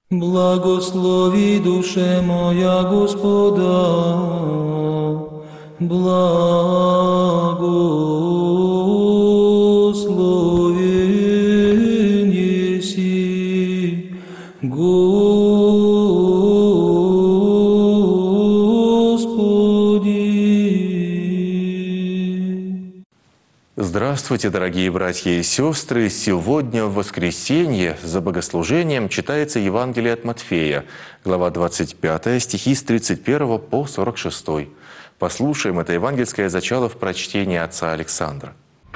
Благослови душе моя Господа, благословен еси, Господи. Здравствуйте, дорогие братья и сестры! Сегодня, в воскресенье, за богослужением читается Евангелие от Матфея, глава 25, стихи с 31 по 46. Послушаем это евангельское зачало в прочтении отца Александра.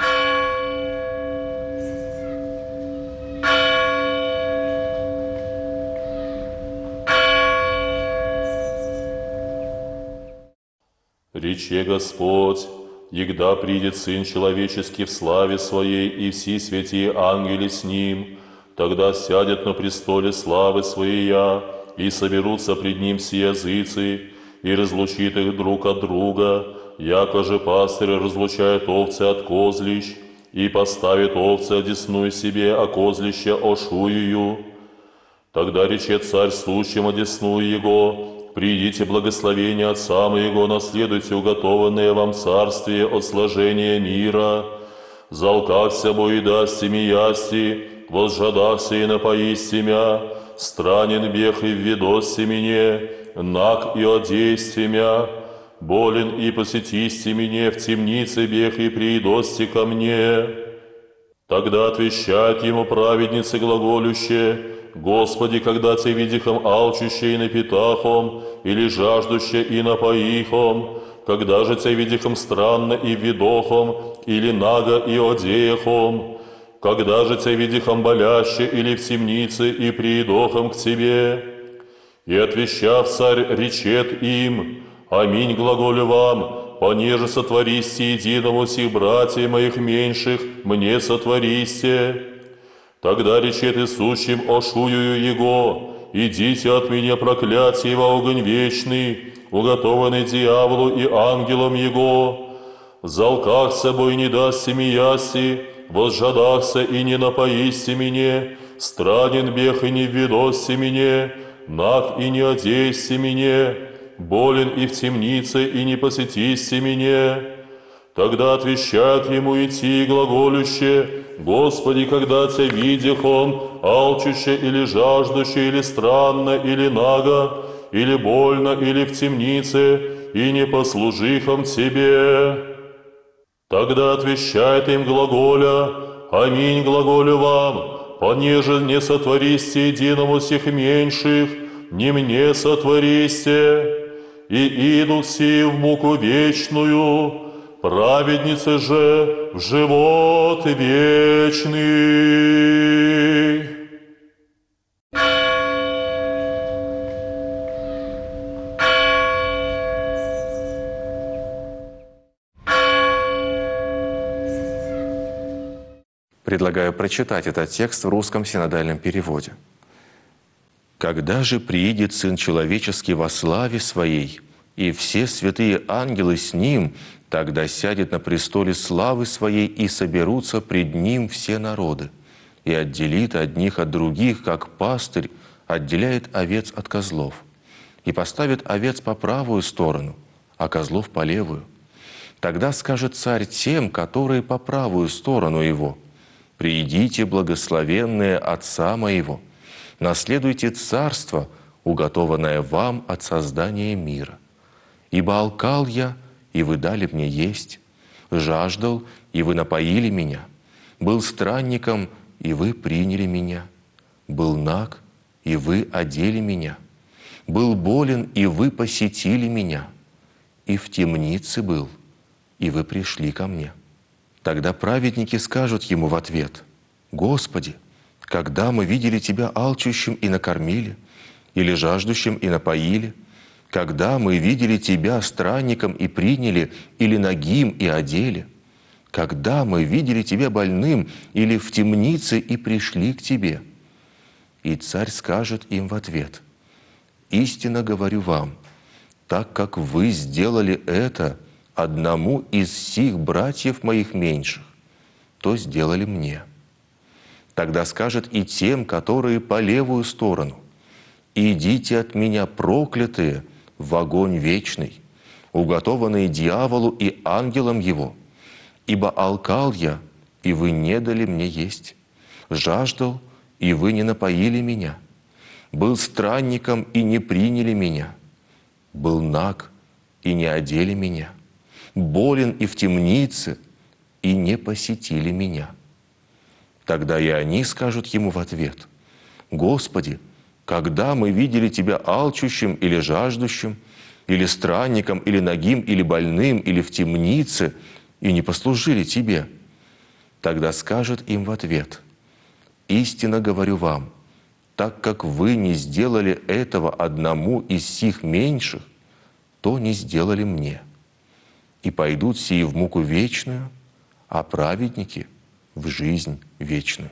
Рече Господь: «Егда придет Сын Человеческий в славе Своей, и все святые ангели с Ним, тогда сядет на престоле славы Своей, и соберутся пред Ним все языцы, и разлучит их друг от друга, яко же пастырь разлучает овцы от козлищ, и поставит овцы одесную себе, а козлище ошуюю. Тогда рече Царь сущим одесную Его: придите, благословение Отца Моего, наследуйте уготованное вам царствие от сложения мира. Залкахся бо и дасти ми ясти, возжадахся и напоисти мя, странен бег и введости мне, наг и одейсти мя, болен и посетисти мне, в темнице бег и приидости ко мне». Тогда отвещает ему праведницы глаголюще: «Господи, когда Те видихом алчуще и напитахом, или жаждуще и напоихом, когда же Те видихом странно и видохом, или наго и одеяхом, когда же Те видихом боляще или в темнице и приидохом к Тебе?» И отвещав царь, речет им: «Аминь глаголю вам, понеже сотвористе единому сих братьев моих меньших, мне сотвористе». Тогда речет и сущим ошуюю Его: «Идите от меня, проклятие, во огонь вечный, уготованный дьяволу и ангелам Его. Залкахся бо и не дасте ми ясти, возжадахся и не напоисте мне, странен бег и не введосте мне, наг и не одейсте мне, болен и в темнице и не посетисте мне». Тогда отвещает ему идти глаголюще: «Господи, когда Те видях он, алчуще или жаждуще, или странно, или наго, или больно, или в темнице, и не послужихом Тебе». Тогда отвещает им глаголя: «Аминь глаголю вам, понеже не сотвористе единому сих меньших, не мне сотвористе, и идут сии в муку вечную, праведницы же в живот вечный». Предлагаю прочитать этот текст в русском синодальном переводе. «Когда же приидет Сын Человеческий во славе Своей, и все святые ангелы с Ним, тогда сядет на престоле славы Своей, и соберутся пред Ним все народы, и отделит одних от других, как пастырь отделяет овец от козлов, и поставит овец по правую сторону, а козлов по левую. Тогда скажет Царь тем, которые по правую сторону Его: «Приидите, благословенные Отца Моего, наследуйте царство, уготованное вам от создания мира. Ибо алкал я, и вы дали мне есть, жаждал, и вы напоили меня, был странником, и вы приняли меня, был наг, и вы одели меня, был болен, и вы посетили меня, и в темнице был, и вы пришли ко мне». Тогда праведники скажут ему в ответ: «Господи, когда мы видели Тебя алчущим и накормили, или жаждущим и напоили? Когда мы видели Тебя странником и приняли, или нагим и одели? Когда мы видели Тебя больным или в темнице и пришли к Тебе?» И Царь скажет им в ответ: «Истинно говорю вам, так как вы сделали это одному из сих братьев моих меньших, то сделали мне». Тогда скажет и тем, которые по левую сторону: «Идите от меня, проклятые, в огонь вечный, уготованный дьяволу и ангелам его. Ибо алкал я, и вы не дали мне есть, жаждал, и вы не напоили меня, был странником, и не приняли меня, был наг, и не одели меня, болен и в темнице, и не посетили меня». Тогда и они скажут ему в ответ: «Господи, когда мы видели Тебя алчущим или жаждущим, или странником, или нагим, или больным, или в темнице, и не послужили Тебе?» Тогда скажет им в ответ: «Истинно говорю вам, так как вы не сделали этого одному из сих меньших, то не сделали мне. И пойдут сии в муку вечную, а праведники в жизнь вечную».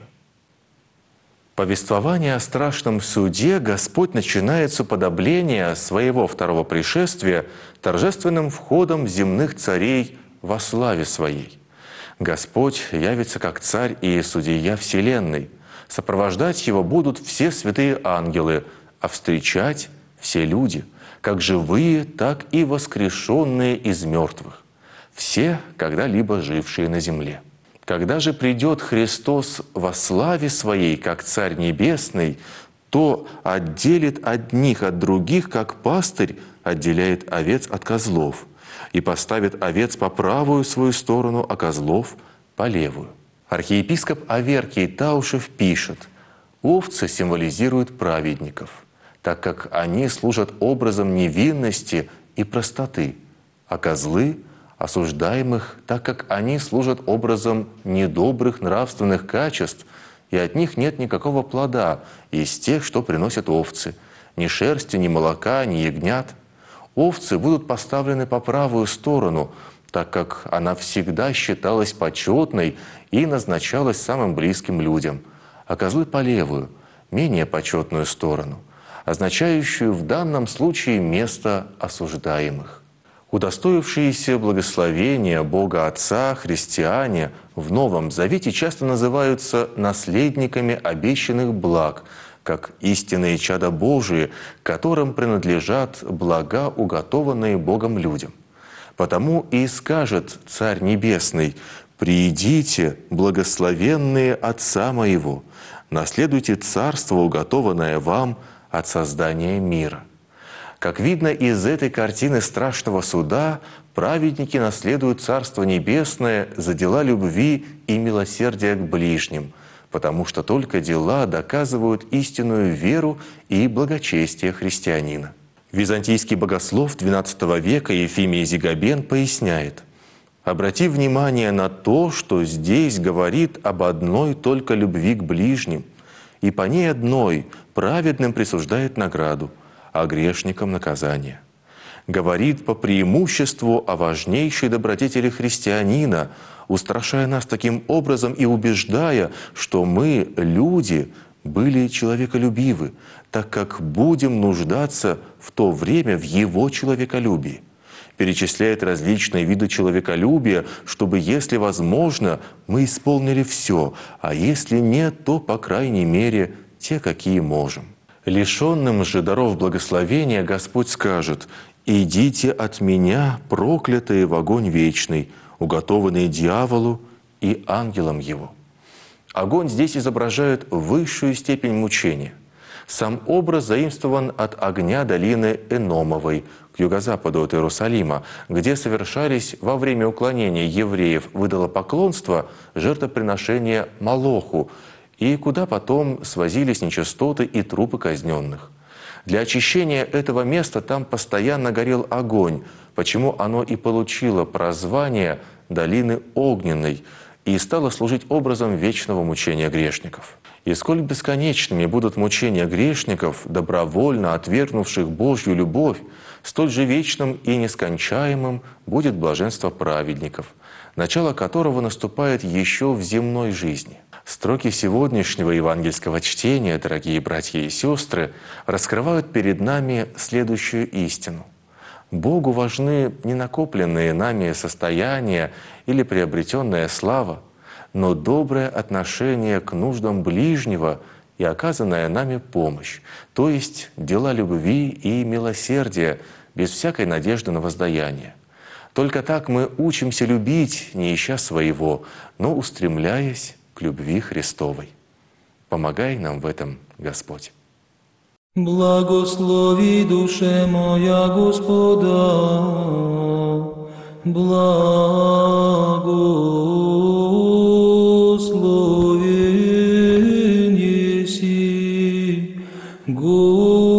Повествование о страшном суде Господь начинает с уподобления своего второго пришествия торжественным входом земных царей во славе Своей. Господь явится как царь и судья вселенной. Сопровождать Его будут все святые ангелы, а встречать все люди, как живые, так и воскрешенные из мертвых, все когда-либо жившие на земле. Когда же придет Христос во славе Своей, как Царь Небесный, то отделит одних от других, как пастырь отделяет овец от козлов, и поставит овец по правую свою сторону, а козлов по левую. Архиепископ Аверкий Таушев пишет: «Овцы символизируют праведников, так как они служат образом невинности и простоты, а козлы — осуждаемых, так как они служат образом недобрых нравственных качеств, и от них нет никакого плода из тех, что приносят овцы, ни шерсти, ни молока, ни ягнят. Овцы будут поставлены по правую сторону, так как она всегда считалась почетной и назначалась самым близким людям, а козлы по левую, менее почетную сторону, означающую в данном случае место осуждаемых». Удостоившиеся благословения Бога Отца христиане в Новом Завете часто называются наследниками обещанных благ, как истинные чада Божии, которым принадлежат блага, уготованные Богом людям. Потому и скажет Царь Небесный: «Приидите, благословенные Отца Моего, наследуйте царство, уготованное вам от создания мира». Как видно из этой картины страшного суда, праведники наследуют Царство Небесное за дела любви и милосердия к ближним, потому что только дела доказывают истинную веру и благочестие христианина. Византийский богослов XII века Ефимий Зигабен поясняет: «Обрати внимание на то, что здесь говорит об одной только любви к ближним, и по ней одной праведным присуждает награду, а грешникам наказание. Говорит по преимуществу о важнейшей добродетели христианина, устрашая нас таким образом и убеждая, что мы, люди, были человеколюбивы, так как будем нуждаться в то время в его человеколюбии. Перечисляет различные виды человеколюбия, чтобы, если возможно, мы исполнили все, а если нет, то, по крайней мере, те, какие можем. Лишенным же даров благословения Господь скажет: «Идите от Меня, проклятые, в огонь вечный, уготованный дьяволу и ангелам его». Огонь здесь изображает высшую степень мучения. Сам образ заимствован от огня долины Эномовой к юго-западу от Иерусалима, где совершались во время уклонения евреев в идолопоклонство жертвоприношения Молоху, и куда потом свозились нечистоты и трупы казненных. Для очищения этого места там постоянно горел огонь, почему оно и получило прозвание «Долины Огненной» и стало служить образом вечного мучения грешников. И сколь бесконечными будут мучения грешников, добровольно отвергнувших Божью любовь, столь же вечным и нескончаемым будет блаженство праведников, начало которого наступает еще в земной жизни. Строки сегодняшнего евангельского чтения, дорогие братья и сестры, раскрывают перед нами следующую истину. Богу важны не накопленные нами состояния или приобретенная слава, но доброе отношение к нуждам ближнего и оказанная нами помощь, то есть дела любви и милосердия, без всякой надежды на воздаяние. Только так мы учимся любить, не ища своего, но устремляясь к любви Христовой. Помогай нам в этом, Господь. Благослови душе моя Господа, благословен еси, Господи.